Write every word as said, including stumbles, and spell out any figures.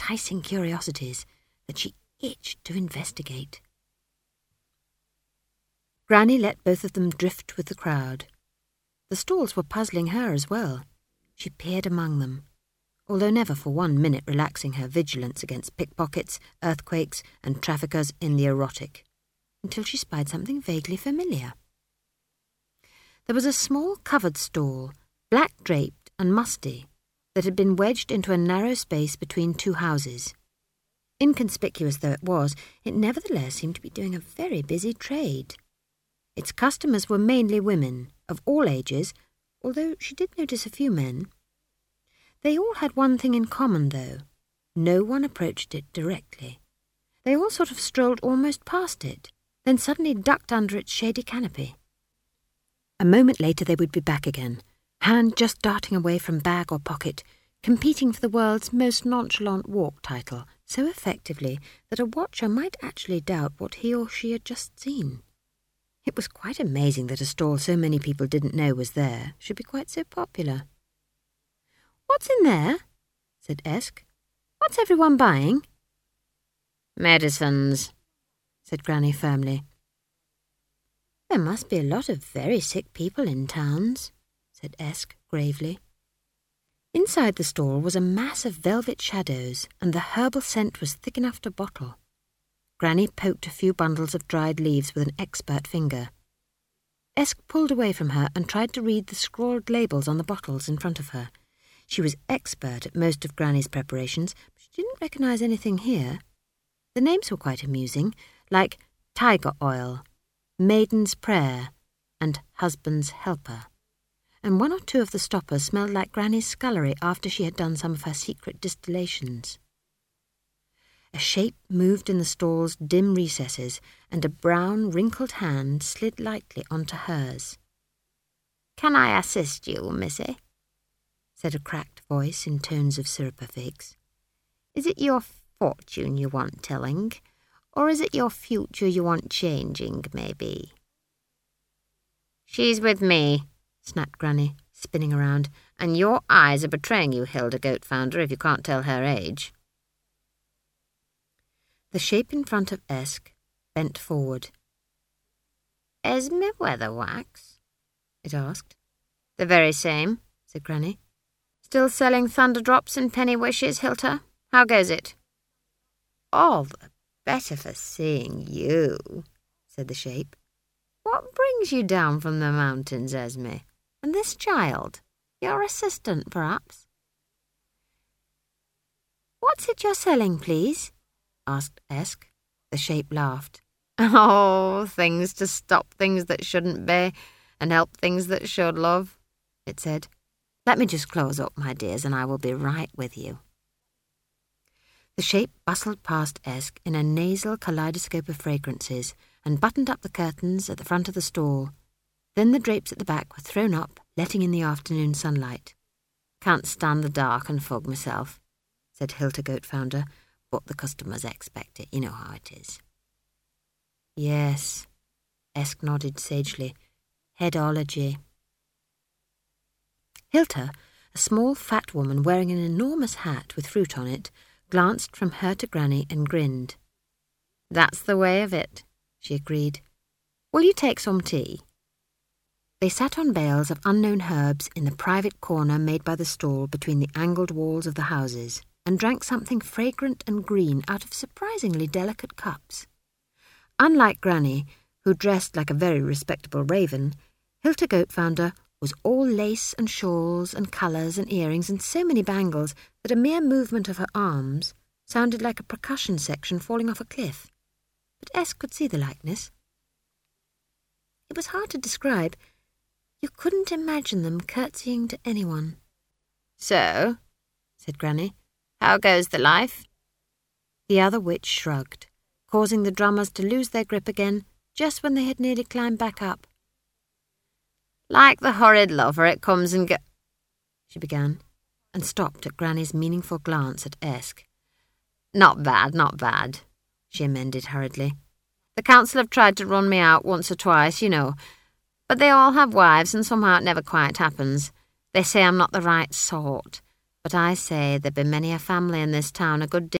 enticing curiosities that she itched to investigate. Granny let both of them drift with the crowd. The stalls were puzzling her as well. She peered among them, although never for one minute relaxing her vigilance against pickpockets, earthquakes, and traffickers in the erotic, until she spied something vaguely familiar. There was a small covered stall, black-draped and musty, that had been wedged into a narrow space between two houses. Inconspicuous though it was, it nevertheless seemed to be doing a very busy trade. Its customers were mainly women, of all ages, although she did notice a few men. They all had one thing in common, though. No one approached it directly. They all sort of strolled almost past it, then suddenly ducked under its shady canopy. A moment later they would be back again, hand just darting away from bag or pocket, competing for the world's most nonchalant walk title so effectively that a watcher might actually doubt what he or she had just seen. It was quite amazing that a stall so many people didn't know was there should be quite so popular. "What's in there?" said Esk. "What's everyone buying?" "Medicines," said Granny firmly. "There must be a lot of very sick people in towns," said Esk gravely. Inside the stall was a mass of velvet shadows, and the herbal scent was thick enough to bottle. Granny poked a few bundles of dried leaves with an expert finger. Esk pulled away from her and tried to read the scrawled labels on the bottles in front of her. She was expert at most of Granny's preparations, but she didn't recognise anything here. The names were quite amusing, like Tiger Oil, Maiden's Prayer, and Husband's Helper. And one or two of the stoppers smelled like Granny's scullery after she had done some of her secret distillations. A shape moved in the stall's dim recesses, and a brown, wrinkled hand slid lightly onto hers. "Can I assist you, missy?" said a cracked voice in tones of syrupifix. "Is it your fortune you want telling, or is it your future you want changing, maybe?" "She's with me," snapped Granny, spinning around, "and your eyes are betraying you, Hilda Goat-founder, if you can't tell her age." The shape in front of Esk bent forward. "Esme Weatherwax?" it asked. "The very same," said Granny. "Still selling thunderdrops and penny wishes, Hilda? How goes it?" "All the better for seeing you," said the shape. "What brings you down from the mountains, Esme? And this child? Your assistant, perhaps?" "What's it you're selling, please?" asked Esk. The shape laughed. "Oh, things to stop things that shouldn't be, and help things that should, love," it said. "Let me just close up, my dears, and I will be right with you." The shape bustled past Esk in a nasal kaleidoscope of fragrances and buttoned up the curtains at the front of the stall. Then the drapes at the back were thrown up, letting in the afternoon sunlight. "Can't stand the dark and fog myself," said Hilda Goat-founder, "but the customers expect it. You know how it is." "Yes," Esk nodded sagely. "Headology." Hilda, a small fat woman wearing an enormous hat with fruit on it, glanced from her to Granny and grinned. "That's the way of it," she agreed. "Will you take some tea?" They sat on bales of unknown herbs in the private corner made by the stall between the angled walls of the houses, and drank something fragrant and green out of surprisingly delicate cups. Unlike Granny, who dressed like a very respectable raven, Hilda Goat-founder was all lace and shawls and colours and earrings and so many bangles that a mere movement of her arms sounded like a percussion section falling off a cliff. But Esk could see the likeness. It was hard to describe. You couldn't imagine them curtsying to anyone. "So," said Granny, "how goes the life?" The other witch shrugged, causing the drummers to lose their grip again just when they had nearly climbed back up. "Like the horrid lover, it comes and go—" she began, and stopped at Granny's meaningful glance at Esk. "Not bad, not bad," she amended hurriedly. "The council have tried to run me out once or twice, you know, but they all have wives and somehow it never quite happens. They say I'm not the right sort, but I say there be many a family in this town a good